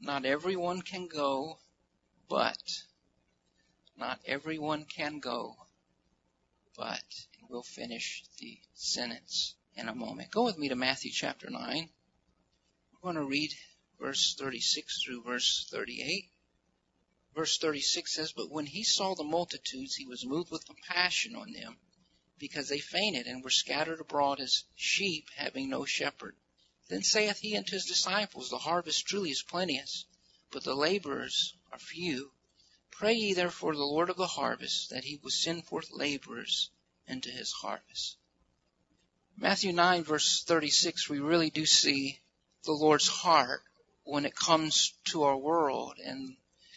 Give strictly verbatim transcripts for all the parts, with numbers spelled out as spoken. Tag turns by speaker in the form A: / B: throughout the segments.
A: not everyone can go, but, not everyone can go, but, and we'll finish the sentence in a moment. Go with me to Matthew chapter nine. We're going to read verse thirty-six through verse thirty-eight. Verse thirty-six says, "But when he saw the multitudes, he was moved with compassion on them, because they fainted and were scattered abroad as sheep having no shepherd. Then saith he unto his disciples, The harvest truly is plenteous, but the laborers are few. Pray ye therefore the Lord of the harvest, that he will send forth laborers into his harvest." Matthew nine verse thirty-six, we really do see the Lord's heart when it comes to our world and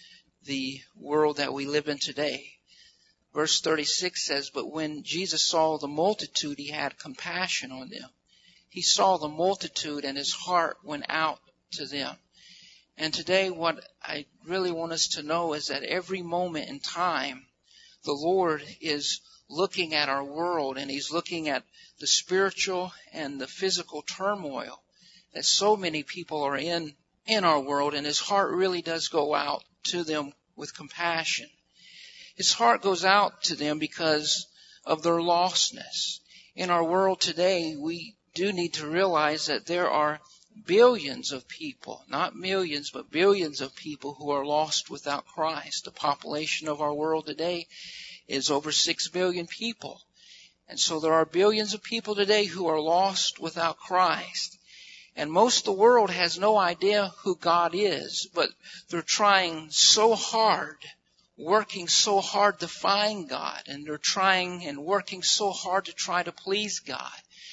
A: the world that we live in today. Verse thirty-six says, "But when Jesus saw the multitude, he had compassion on them." He saw the multitude and his heart went out to them. And today what I really want us to know is that every moment in time, the Lord is looking at our world, and he's looking at the spiritual and the physical turmoil that so many people are in in our world, and his heart really does go out to them with compassion. His heart goes out to them because of their lostness. In our world today, we do need to realize that there are billions of people, not millions, but billions of people who are lost without Christ. The population of our world today is over six billion people. And so there are billions of people today who are lost without Christ. And most of the world has no idea who God is, but they're trying so hard, working so hard to find God, and they're trying and working so hard to try to please God.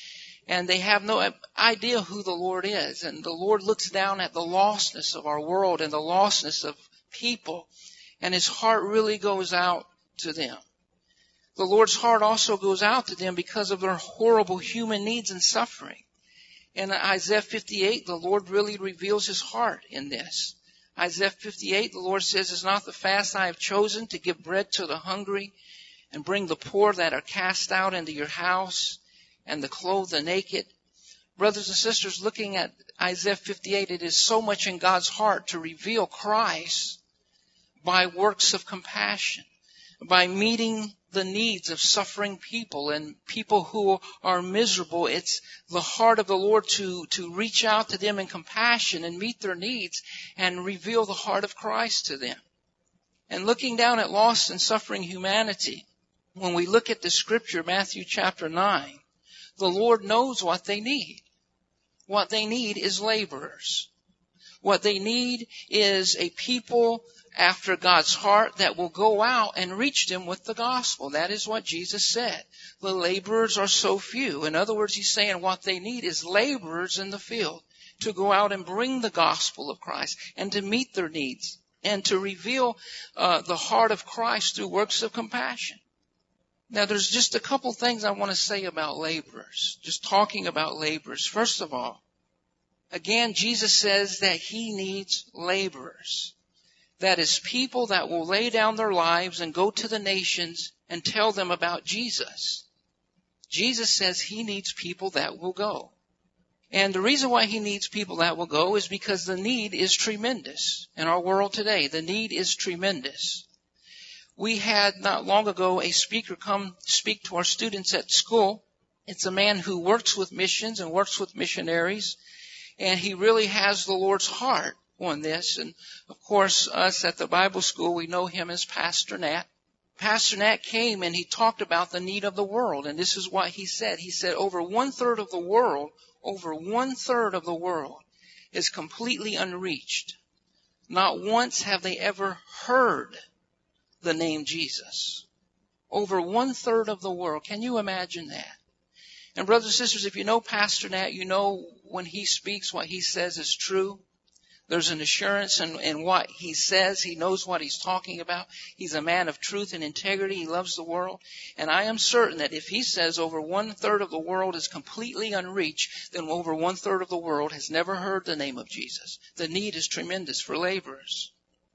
A: And they have no idea who the Lord is. And the Lord looks down at the lostness of our world and the lostness of people, and his heart really goes out to them. The Lord's heart also goes out to them because of their horrible human needs and suffering. In Isaiah fifty-eight, the Lord really reveals his heart in this. Isaiah fifty-eight, the Lord says, "Is not the fast I have chosen to give bread to the hungry and bring the poor that are cast out into your house and to clothe the naked?" Brothers and sisters, looking at Isaiah fifty-eight, it is so much in God's heart to reveal Christ by works of compassion, by meeting the needs of suffering people and people who are miserable. It's the heart of the Lord to, to reach out to them in compassion and meet their needs and reveal the heart of Christ to them. And looking down at lost and suffering humanity, when we look at the scripture, Matthew chapter nine, the Lord knows what they need. What they need is laborers. What they need is a people after God's heart that will go out and reach them with the gospel. That is what Jesus said. The laborers are so few. In other words, he's saying what they need is laborers in the field to go out and bring the gospel of Christ and to meet their needs and to reveal uh, the heart of Christ through works of compassion. Now, there's just a couple things I want to say about laborers. Just talking about laborers. First of all, again, Jesus says that he needs laborers. That is, people that will lay down their lives and go to the nations and tell them about Jesus. Jesus says he needs people that will go. And the reason why he needs people that will go is because the need is tremendous in our world today. The need is tremendous. We had not long ago a speaker come speak to our students at school. It's a man who works with missions and works with missionaries, and he really has the Lord's heart on this. And of course, us at the Bible school, we know him as Pastor Nat. Pastor Nat came and he talked about the need of the world, and this is what he said. He said over one third of the world, over one third of the world is completely unreached. Not once have they ever heard the name Jesus. Over one third of the world. Can you imagine that? And brothers and sisters, if you know Pastor Nat, you know when he speaks, what he says is true. There's an assurance in, in what he says. He knows what he's talking about. He's a man of truth and integrity. He loves the world. And I am certain that if he says over one third of the world is completely unreached, then over one third of the world has never heard the name of Jesus. The need is tremendous for laborers.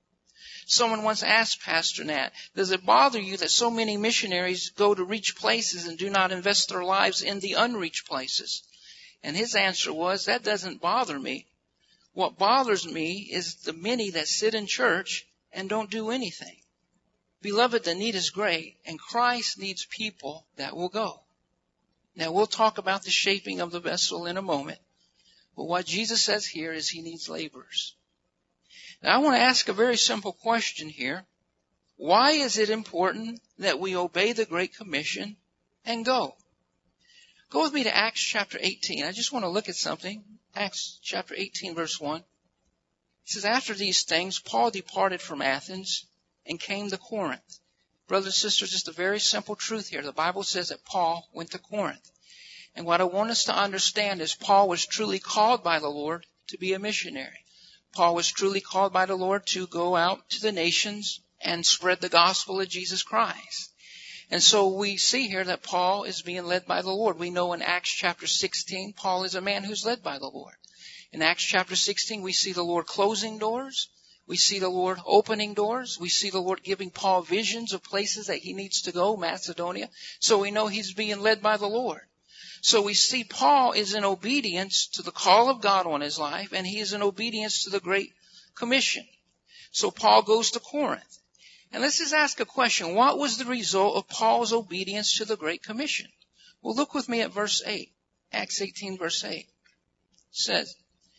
A: Someone once asked Pastor Nat, does it bother you that so many missionaries go to reach places and do not invest their lives in the unreached places? And his answer was, that doesn't bother me. What bothers me is the many that sit in church and don't do anything. Beloved, the need is great, and Christ needs people that will go. Now, we'll talk about the shaping of the vessel in a moment, but what Jesus says here is he needs laborers. Now, I want to ask a very simple question here. Why is it important that we obey the Great Commission and go? Go with me to Acts chapter eighteen. I just want to look at something. Acts chapter eighteen, verse one. It says, after these things, Paul departed from Athens and came to Corinth. Brothers and sisters, just a very simple truth here. The Bible says that Paul went to Corinth. And what I want us to understand is Paul was truly called by the Lord to be a missionary. Paul was truly called by the Lord to go out to the nations and spread the gospel of Jesus Christ. And so we see here that Paul is being led by the Lord. We know in Acts chapter sixteen, Paul is a man who's led by the Lord. In Acts chapter sixteen, we see the Lord closing doors. We see the Lord opening doors. We see the Lord giving Paul visions of places that he needs to go, Macedonia. So we know he's being led by the Lord. So we see Paul is in obedience to the call of God on his life, and he is in obedience to the Great Commission. So Paul goes to Corinth. And let's just ask a question. What was the result of Paul's obedience to the Great Commission? Well, look with me at verse eight. Acts eighteen, verse eight. It says,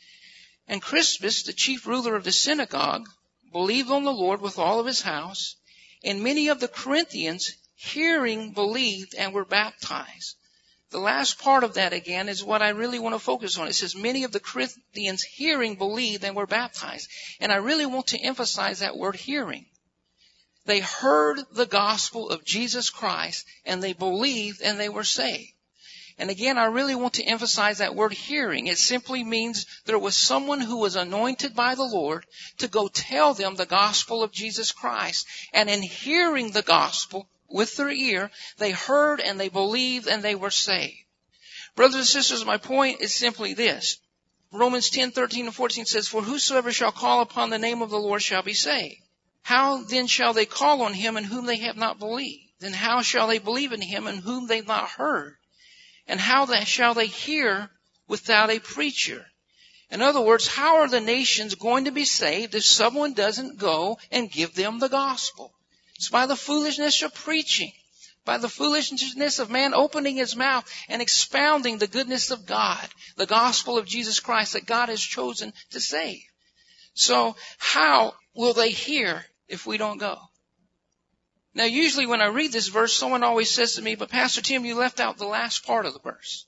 A: and Crispus, the chief ruler of the synagogue, believed on the Lord with all of his house, and many of the Corinthians, hearing, believed and were baptized. The last part of that, again, is what I really want to focus on. It says, many of the Corinthians, hearing, believed and were baptized. And I really want to emphasize that word hearing. They heard the gospel of Jesus Christ, and they believed and they were saved. And again, I really want to emphasize that word hearing. It simply means there was someone who was anointed by the Lord to go tell them the gospel of Jesus Christ. And in hearing the gospel with their ear, they heard and they believed and they were saved. Brothers and sisters, my point is simply this. Romans ten, thirteen and fourteen says, for whosoever shall call upon the name of the Lord shall be saved. How then shall they call on him in whom they have not believed? Then how shall they believe in him in whom they have not heard? And how shall they hear without a preacher? In other words, how are the nations going to be saved if someone doesn't go and give them the gospel? It's by the foolishness of preaching, by the foolishness of man opening his mouth and expounding the goodness of God, the gospel of Jesus Christ that God has chosen to save. So how will they hear if we don't go? Now, usually when I read this verse, someone always says to me, but Pastor Tim, you left out the last part of the verse.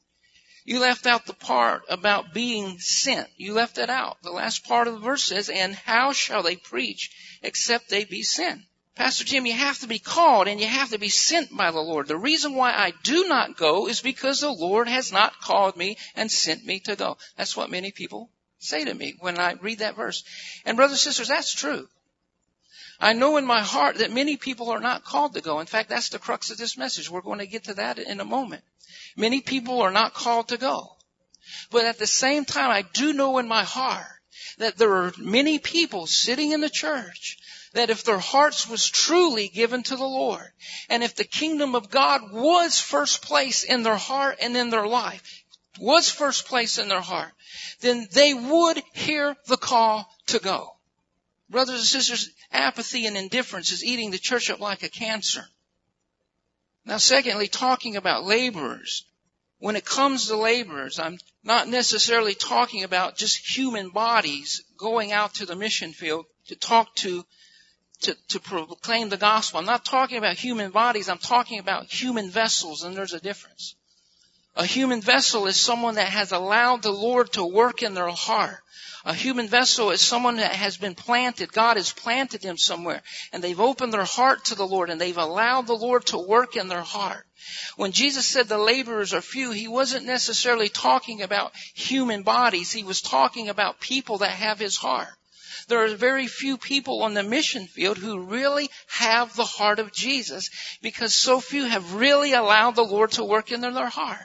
A: You left out the part about being sent. You left that out. The last part of the verse says, and how shall they preach except they be sent? Pastor Tim, you have to be called and you have to be sent by the Lord. The reason why I do not go is because the Lord has not called me and sent me to go. That's what many people say to me when I read that verse. And brothers and sisters, that's true. I know in my heart that many people are not called to go. In fact, that's the crux of this message. We're going to get to that in a moment. Many people are not called to go. But at the same time, I do know in my heart that there are many people sitting in the church that if their hearts was truly given to the Lord, and if the kingdom of God was first place in their heart and in their life, was first place in their heart, then they would hear the call to go. Brothers and sisters, apathy and indifference is eating the church up like a cancer. Now, secondly, talking about laborers. When it comes to laborers, I'm not necessarily talking about just human bodies going out to the mission field to talk to, to, to proclaim the gospel. I'm not talking about human bodies. I'm talking about human vessels, and there's a difference. A human vessel is someone that has allowed the Lord to work in their heart. A human vessel is someone that has been planted. God has planted them somewhere. And they've opened their heart to the Lord. And they've allowed the Lord to work in their heart. When Jesus said the laborers are few, he wasn't necessarily talking about human bodies. He was talking about people that have his heart. There are very few people on the mission field who really have the heart of Jesus, because so few have really allowed the Lord to work in their heart.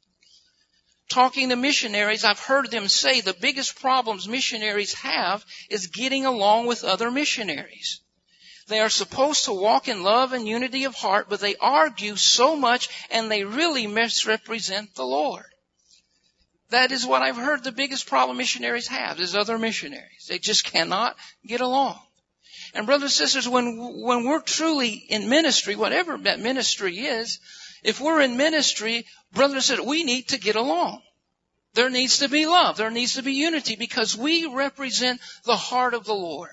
A: Talking to missionaries, I've heard them say the biggest problems missionaries have is getting along with other missionaries. They are supposed to walk in love and unity of heart, but they argue so much and they really misrepresent the Lord. That is what I've heard the biggest problem missionaries have, is other missionaries. They just cannot get along. And brothers and sisters, when, when we're truly in ministry, whatever that ministry is, if we're in ministry, brothers and sisters, we need to get along. There needs to be love. There needs to be unity, because we represent the heart of the Lord.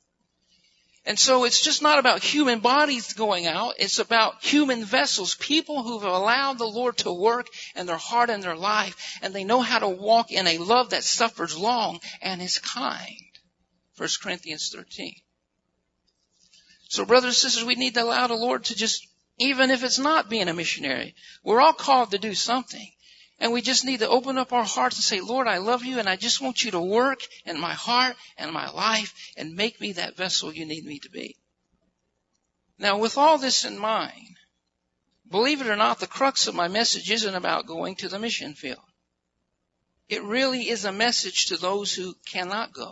A: And so it's just not about human bodies going out. It's about human vessels, people who've allowed the Lord to work in their heart and their life, and they know how to walk in a love that suffers long and is kind. First Corinthians thirteen. So brothers and sisters, we need to allow the Lord to just, even if it's not being a missionary, we're all called to do something. And we just need to open up our hearts and say, Lord, I love you, and I just want you to work in my heart and my life and make me that vessel you need me to be. Now, with all this in mind, believe it or not, the crux of my message isn't about going to the mission field. It really is a message to those who cannot go.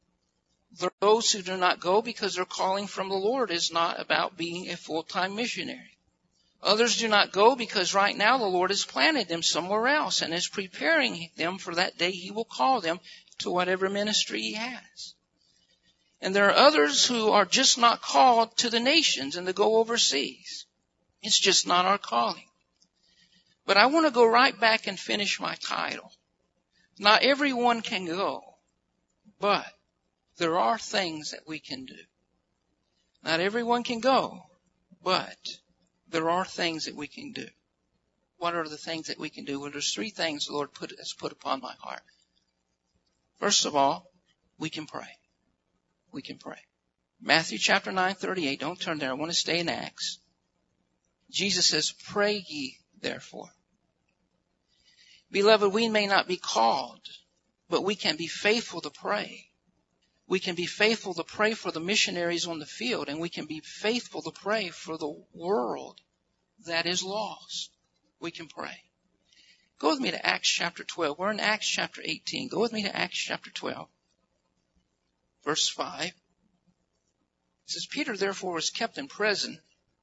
A: Those who do not go because their calling from the Lord is not about being a full-time missionary. Others do not go because right now the Lord has planted them somewhere else and is preparing them for that day He will call them to whatever ministry He has. And there are others who are just not called to the nations and to go overseas. It's just not our calling. But I want to go right back and finish my title. Not everyone can go, but there are things that we can do. Not everyone can go, but there are things that we can do. What are the things that we can do? Well, there's three things the Lord put, has put upon my heart. First of all, we can pray. We can pray. Matthew chapter nine, thirty-eight. Don't turn there. I want to stay in Acts. Jesus says, pray ye therefore. Beloved, we may not be called, but we can be faithful to pray. We can be faithful to pray for the missionaries on the field, and we can be faithful to pray for the world that is lost. We can pray. Go with me to Acts chapter twelve. We're in Acts chapter eighteen. Go with me to Acts chapter twelve, verse five. It says, Peter therefore was kept in prison,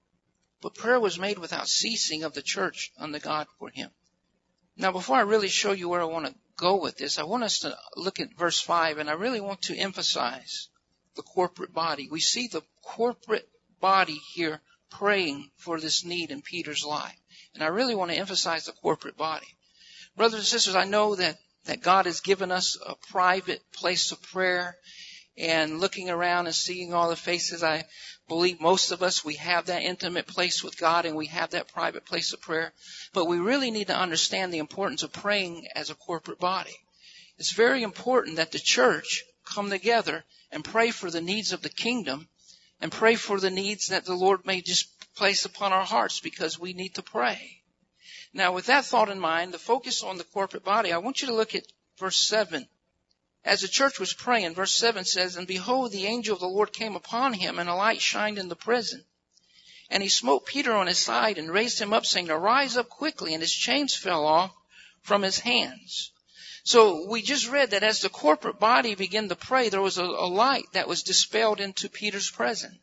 A: but prayer was made without ceasing of the church unto God for him. Now, before I really show you where I want to go with this, I want us to look at verse five, and I really want to emphasize the corporate body. We see the corporate body here praying for this need in Peter's life. And I really want to emphasize the corporate body. Brothers and sisters, I know that, that God has given us a private place of prayer. And looking around and seeing all the faces, I believe most of us, we have that intimate place with God and we have that private place of prayer. But we really need to understand the importance of praying as a corporate body. It's very important that the church come together and pray for the needs of the kingdom and pray for the needs that the Lord may just place upon our hearts, because we need to pray. Now, with that thought in mind, the focus on the corporate body, I want you to look at verse seven. As the church was praying, verse seven says, And behold, the angel of the Lord came upon him, and a light shined in the prison. And he smote Peter on his side and raised him up, saying, Arise up quickly. And his chains fell off from his hands. So we just read that as the corporate body began to pray, there was a, a light that was dispelled into Peter's prison.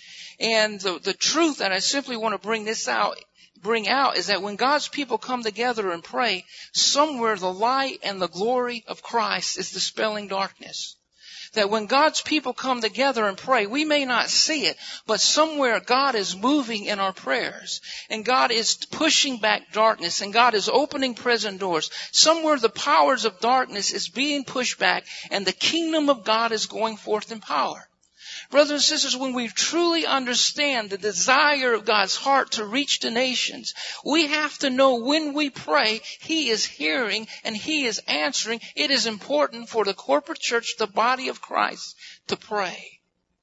A: And the, the truth that I simply want to bring this out, bring out is that when God's people come together and pray, somewhere the light and the glory of Christ is dispelling darkness. That when God's people come together and pray, we may not see it, but somewhere God is moving in our prayers. And God is pushing back darkness, and God is opening prison doors. Somewhere the powers of darkness is being pushed back, and the kingdom of God is going forth in power. Brothers and sisters, when we truly understand the desire of God's heart to reach the nations, we have to know when we pray, He is hearing and He is answering. It is important for the corporate church, the body of Christ, to pray.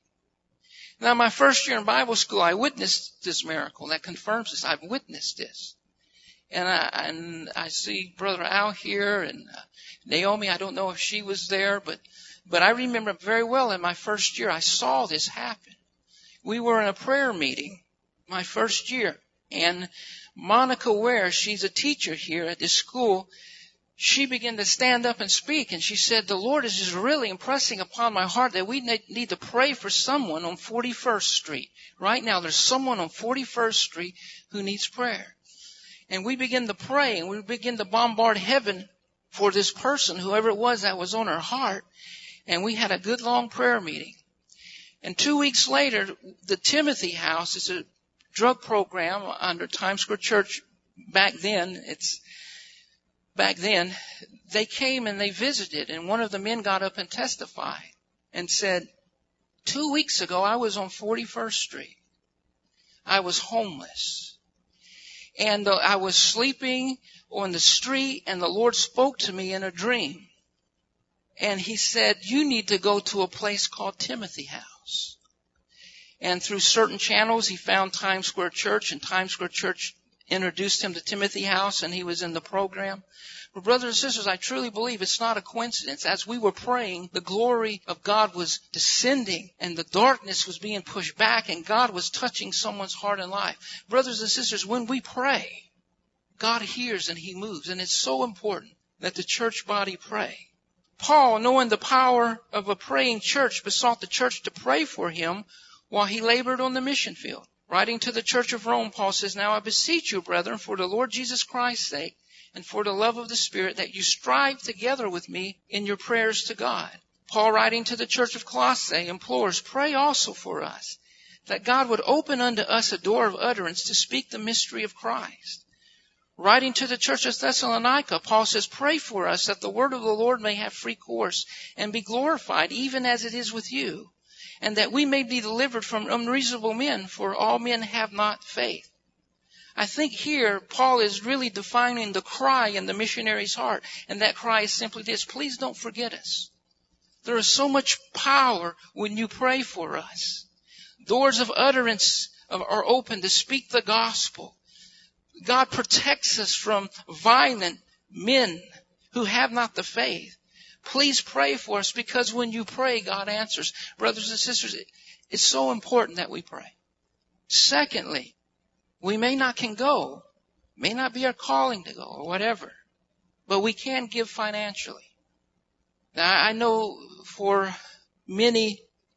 A: Now, my first year in Bible school, I witnessed this miracle. That confirms this. I've witnessed this. And I, and I see Brother Al here and uh, Naomi. I don't know if she was there, but But I remember very well in my first year, I saw this happen. We were in a prayer meeting my first year, and Monica Ware, she's a teacher here at this school, she began to stand up and speak, and she said, the Lord is just really impressing upon my heart that we need to pray for someone on forty-first Street. Right now, there's someone on forty-first Street who needs prayer. And we begin to pray, and we begin to bombard heaven for this person, whoever it was that was on her heart. And we had a good long prayer meeting. And two weeks later, the Timothy House is a drug program under Times Square Church. Back then, it's back then, they came and they visited, and one of the men got up and testified and said, two weeks ago, I was on forty-first Street. I was homeless. And uh, I was sleeping on the street, and the Lord spoke to me in a dream. And he said, you need to go to a place called Timothy House. And through certain channels, he found Times Square Church, and Times Square Church introduced him to Timothy House, and he was in the program. But brothers and sisters, I truly believe it's not a coincidence. As we were praying, the glory of God was descending, and the darkness was being pushed back, and God was touching someone's heart and life. Brothers and sisters, when we pray, God hears and he moves, and it's so important that the church body pray. Paul, knowing the power of a praying church, besought the church to pray for him while he labored on the mission field. Writing to the church of Rome, Paul says, now I beseech you, brethren, for the Lord Jesus Christ's sake, and for the love of the Spirit, that you strive together with me in your prayers to God. Paul, writing to the church of Colossae, implores, pray also for us, that God would open unto us a door of utterance to speak the mystery of Christ. Writing to the church of Thessalonica, Paul says, pray for us that the word of the Lord may have free course and be glorified, even as it is with you, and that we may be delivered from unreasonable men, for all men have not faith. I think here Paul is really defining the cry in the missionary's heart, and that cry is simply this: please don't forget us. There is so much power when you pray for us. Doors of utterance are open to speak the gospel. God protects us from violent men who have not the faith. Please pray for us, because when you pray, God answers. Brothers and sisters, it's so important that we pray. Secondly, we may not can go, may not be our calling to go or whatever, but we can give financially. Now, I know for many,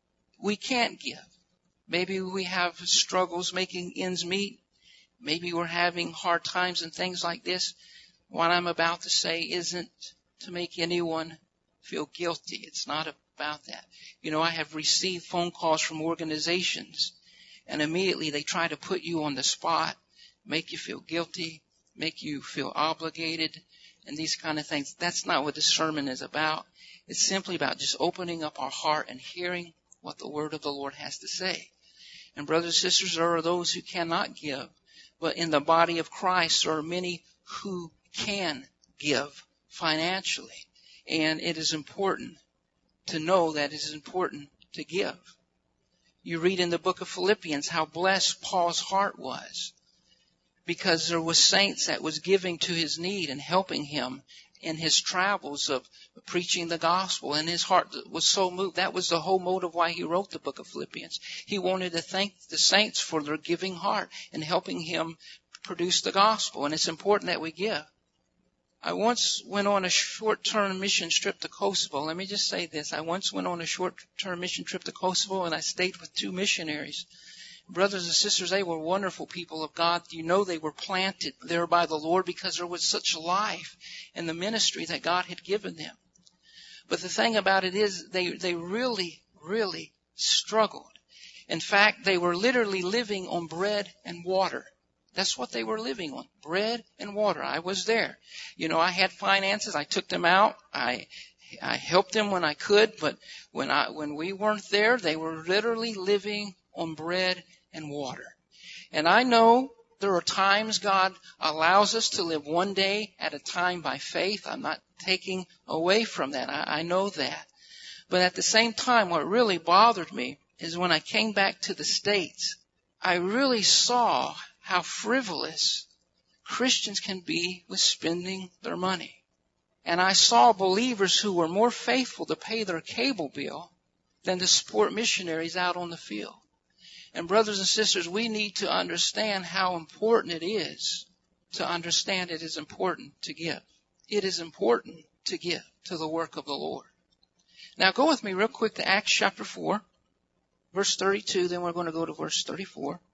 A: we can't give. Maybe we have struggles making ends meet. Maybe we're having hard times and things like this. What I'm about to say isn't to make anyone feel guilty. It's not about that. You know, I have received phone calls from organizations, and immediately they try to put you on the spot, make you feel guilty, make you feel obligated, and these kind of things. That's not what this sermon is about. It's simply about just opening up our heart and hearing what the word of the Lord has to say. And brothers and sisters, there are those who cannot give, but in the body of Christ there are many who can give financially. And it is important to know that it is important to give. You read in the book of Philippians how blessed Paul's heart was, because there was saints that was giving to his need and helping him in his travels of preaching the gospel. And his heart was so moved. That was the whole motive why he wrote the book of Philippians. He wanted to thank the saints for their giving heart and helping him produce the gospel. And it's important that we give. I once went on a short-term mission trip to Kosovo. Let me just say this. I once went on a short-term mission trip to Kosovo, and I stayed with two missionaries. Brothers and sisters, they were wonderful people of God. You know, they were planted there by the Lord because there was such life in the ministry that God had given them. But the thing about it is they, they really, really struggled. In fact, they were literally living on bread and water. That's what they were living on, bread and water. I was there. You know, I had finances. I took them out. I I helped them when I could, but when I when we weren't there, they were literally living on bread and water. And I know there are times God allows us to live one day at a time by faith. I'm not taking away from that. I, I know that. But at the same time, what really bothered me is when I came back to the States, I really saw how frivolous Christians can be with spending their money. And I saw believers who were more faithful to pay their cable bill than to support missionaries out on the field. And brothers and sisters, we need to understand how important it is to understand it is important to give. It is important to give to the work of the Lord. Now go with me real quick to Acts chapter four, verse thirty-two, then we're going to go to verse thirty-four.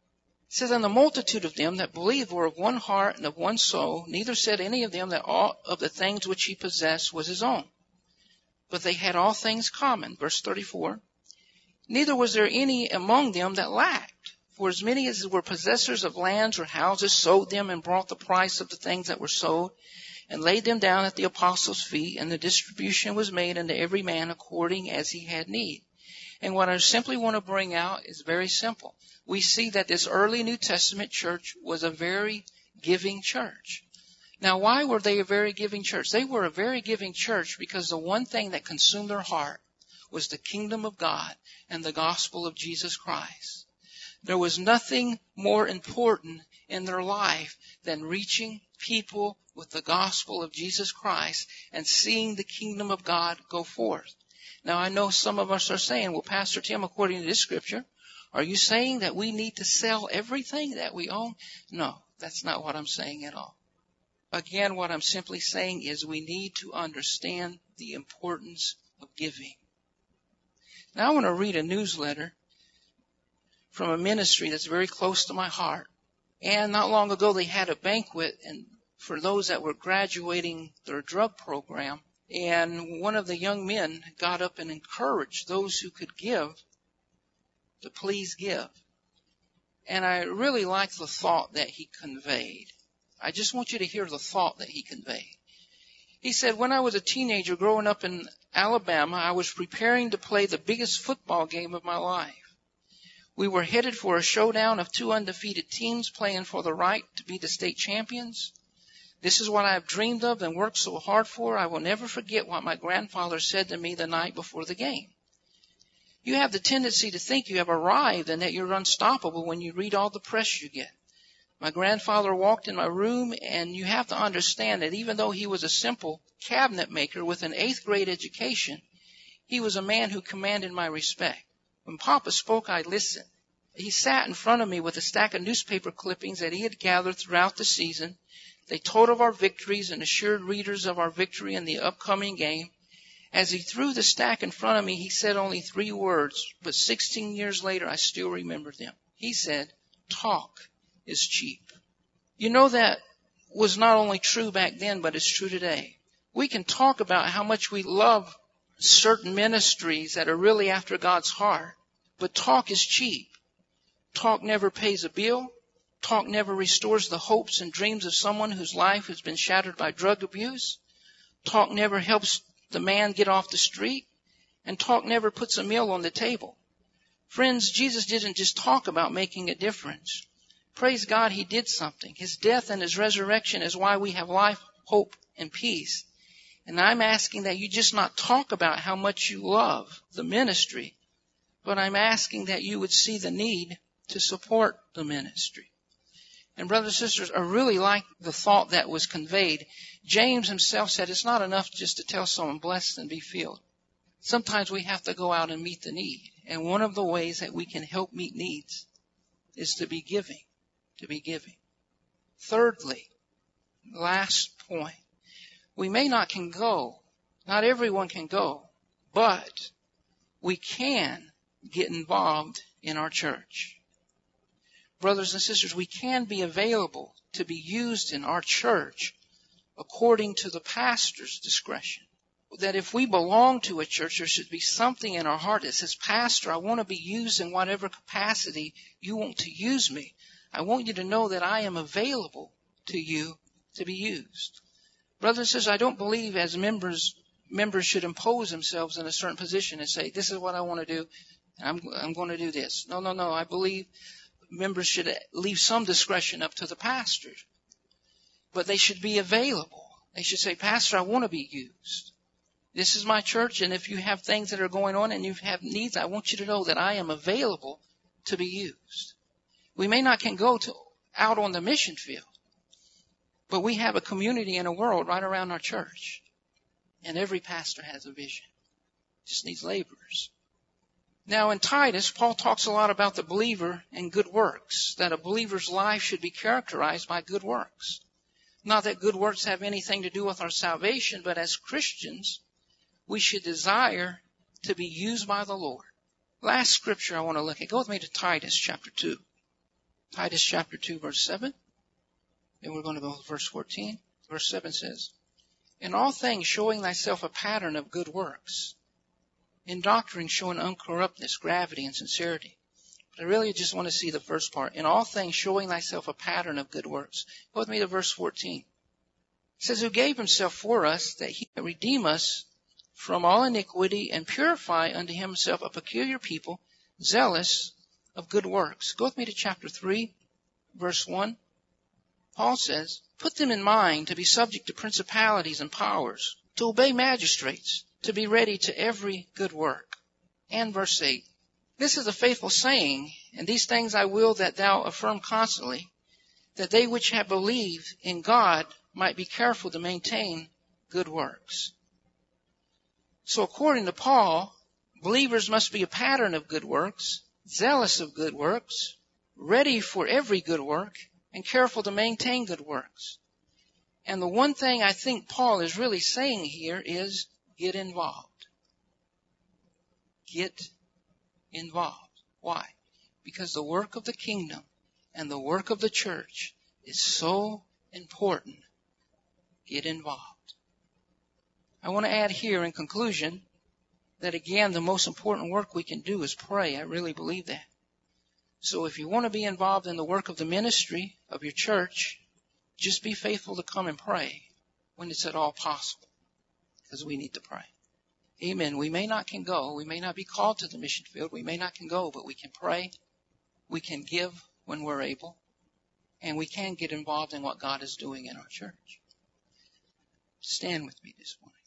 A: It says, and the multitude of them that believed were of one heart and of one soul. Neither said any of them that all of the things which he possessed was his own, but they had all things common. Verse thirty-four. Neither was there any among them that lacked. For as many as were possessors of lands or houses sold them and brought the price of the things that were sold and laid them down at the apostles' feet, and the distribution was made unto every man according as he had need. And what I simply want to bring out is very simple. We see that this early New Testament church was a very giving church. Now, why were they a very giving church? They were a very giving church because the one thing that consumed their heart was the kingdom of God and the gospel of Jesus Christ. There was nothing more important in their life than reaching people with the gospel of Jesus Christ and seeing the kingdom of God go forth. Now, I know some of us are saying, well, Pastor Tim, according to this scripture, are you saying that we need to sell everything that we own? No, that's not what I'm saying at all. Again, what I'm simply saying is we need to understand the importance of giving. Now, I want to read a newsletter from a ministry that's very close to my heart. And not long ago, they had a banquet and for those that were graduating their drug program. And one of the young men got up and encouraged those who could give to please give. And I really like the thought that he conveyed. I just want you to hear the thought that he conveyed. He said, when I was a teenager growing up in Alabama, I was preparing to play the biggest football game of my life. We were headed for a showdown of two undefeated teams playing for the right to be the state champions. This is what I have dreamed of and worked so hard for. I will never forget what my grandfather said to me the night before the game. You have the tendency to think you have arrived and that you're unstoppable when you read all the press you get. My grandfather walked in my room, and you have to understand that even though he was a simple cabinet maker with an eighth grade education, he was a man who commanded my respect. When Papa spoke, I listened. He sat in front of me with a stack of newspaper clippings that he had gathered throughout the season. They told of our victories and assured readers of our victory in the upcoming game. As he threw the stack in front of me, he said only three words, but sixteen years later, I still remember them. He said, talk is cheap. You know, that was not only true back then, but it's true today. We can talk about how much we love certain ministries that are really after God's heart, but talk is cheap. Talk never pays a bill. Talk never restores the hopes and dreams of someone whose life has been shattered by drug abuse. Talk never helps the man get off the street. And talk never puts a meal on the table. Friends, Jesus didn't just talk about making a difference. Praise God, he did something. His death and his resurrection is why we have life, hope, and peace. And I'm asking that you just not talk about how much you love the ministry, but I'm asking that you would see the need to support the ministry. And brothers and sisters, I really like the thought that was conveyed. James himself said it's not enough just to tell someone blessed and be filled. Sometimes we have to go out and meet the need. And one of the ways that we can help meet needs is to be giving, to be giving. Thirdly, last point, we may not can go, not everyone can go, but we can get involved in our church. Brothers and sisters, we can be available to be used in our church according to the pastor's discretion. That if we belong to a church, there should be something in our heart that says, Pastor, I want to be used in whatever capacity you want to use me. I want you to know that I am available to you to be used. Brothers and sisters, I don't believe as members, members should impose themselves in a certain position and say, this is what I want to do, and I'm, I'm going to do this. No, no, no. I believe members should leave some discretion up to the pastor. But they should be available. They should say, Pastor, I want to be used. This is my church, and if you have things that are going on and you have needs, I want you to know that I am available to be used. We may not can go to, out on the mission field, but we have a community and a world right around our church. And every pastor has a vision. Just needs laborers. Now in Titus, Paul talks a lot about the believer and good works, that a believer's life should be characterized by good works. Not that good works have anything to do with our salvation, but as Christians, we should desire to be used by the Lord. Last scripture I want to look at. Go with me to Titus chapter two. Titus chapter two, verse seven. Then we're going to go to verse fourteen. Verse seven says, in all things showing thyself a pattern of good works, in doctrine showing uncorruptness, gravity, and sincerity. But I really just want to see the first part. In all things showing thyself a pattern of good works. Go with me to verse fourteen. It says, who gave himself for us, that he might redeem us from all iniquity, and purify unto himself a peculiar people, zealous of good works. Go with me to chapter three, verse one. Paul says, put them in mind to be subject to principalities and powers, to obey magistrates, to be ready to every good work. And verse eight. This is a faithful saying, and these things I will that thou affirm constantly, that they which have believed in God might be careful to maintain good works. So according to Paul, believers must be a pattern of good works, zealous of good works, ready for every good work, and careful to maintain good works. And the one thing I think Paul is really saying here is get involved. Get involved. Why? Because the work of the kingdom and the work of the church is so important. Get involved. I want to add here in conclusion that again, the most important work we can do is pray. I really believe that. So if you want to be involved in the work of the ministry of your church, just be faithful to come and pray when it's at all possible, because we need to pray. Amen. We may not can go. We may not be called to the mission field. We may not can go, but we can pray. We can give when we're able. And we can get involved in what God is doing in our church. Stand with me this morning.